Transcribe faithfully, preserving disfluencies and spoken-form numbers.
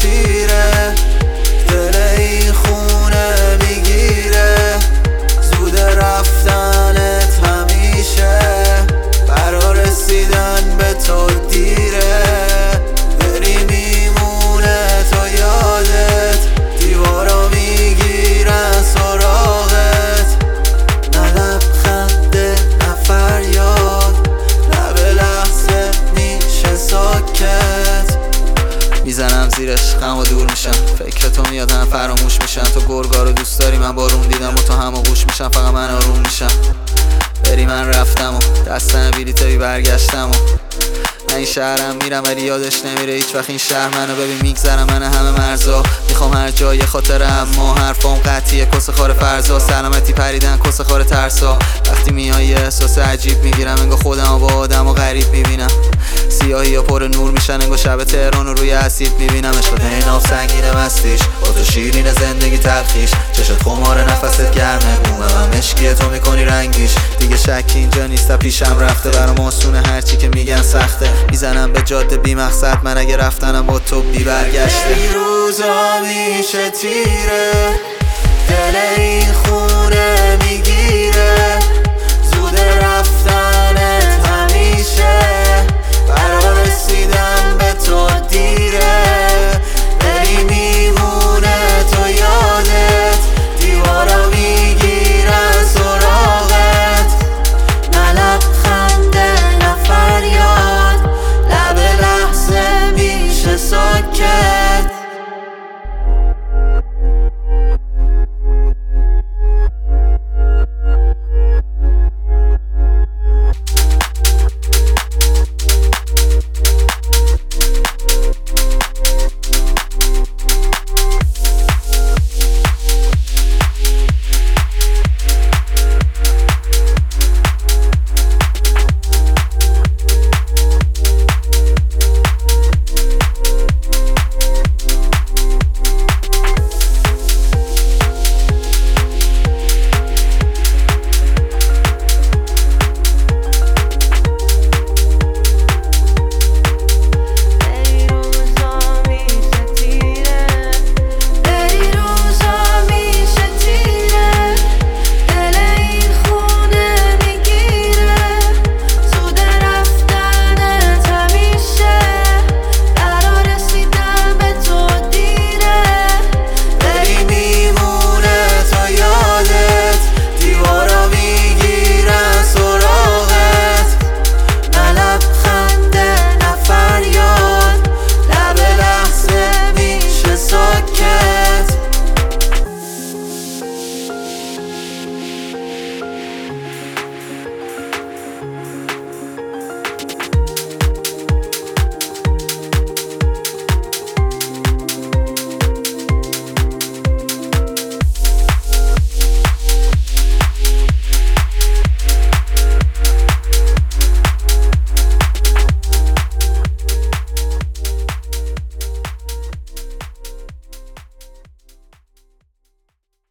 تیره، دل این خونه میگیره، زود رفتنت همیشه، برا رسیدن به تو دیره، بری میمونه تا یادت، دیوارا میگیرن سراغت، نه لبخنده نه فریاد، نه به لحظه میشه ساکت. میزنم زیرش غم و دور میشم، فکر تو میاد هم فراموش میشم، تو گرگا رو دوست داری من بارون دیدم و تو هم آغوش میشم، فقط من آروم میشم. بری من رفتم و دستم بلیطی برگشتم و من این شهرم میرم ولی یادش نمیره هیچ وقت این شهر منو. ببین میگذرم من همه مرزا، میخوام هر جای خاطره، اما حرفام قطعیه کس خار فرضا، سلامتی پریدن کس خار ترسا، وقتی میای یه احساس عجیب میگیرم، انگار خودمو با آدم و غریب میبینم، سیاهی یا پر نور میشن، انگار شب تهران رو روی اسید میبینم، عشق نیناف سنگین مستیش، با تو شیرین زندگی تلخیش، چشت خمار نفست گرمه، بومه من مشکی تو میکنی رنگیش، دیگه شکی اینجا نیست پیشم رفته، برام آسونه هرچی که میگن سخته، میزنم به جاده بی مقصد، من اگه رفتنم با تو بی برگشته. این روزا میشه تیره، دل این